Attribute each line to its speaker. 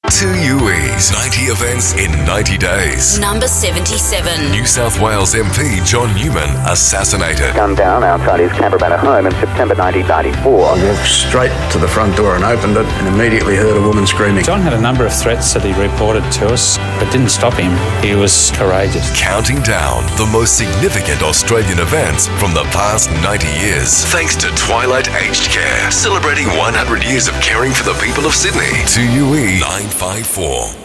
Speaker 1: 2UE's 90 events in 90 days.
Speaker 2: Number 77.
Speaker 1: New South Wales MP John Newman assassinated.
Speaker 3: Gunned down outside his Cabramatta home in September 1994.
Speaker 4: I walked straight to the front door and opened it and immediately heard a woman screaming.
Speaker 5: John had a number of threats that he reported to us, but didn't stop him. He was courageous.
Speaker 1: Counting down the most significant Australian events from the past 90 years. Thanks to Twilight Aged Care, celebrating 100 years of caring for the people of Sydney. 2UE 954.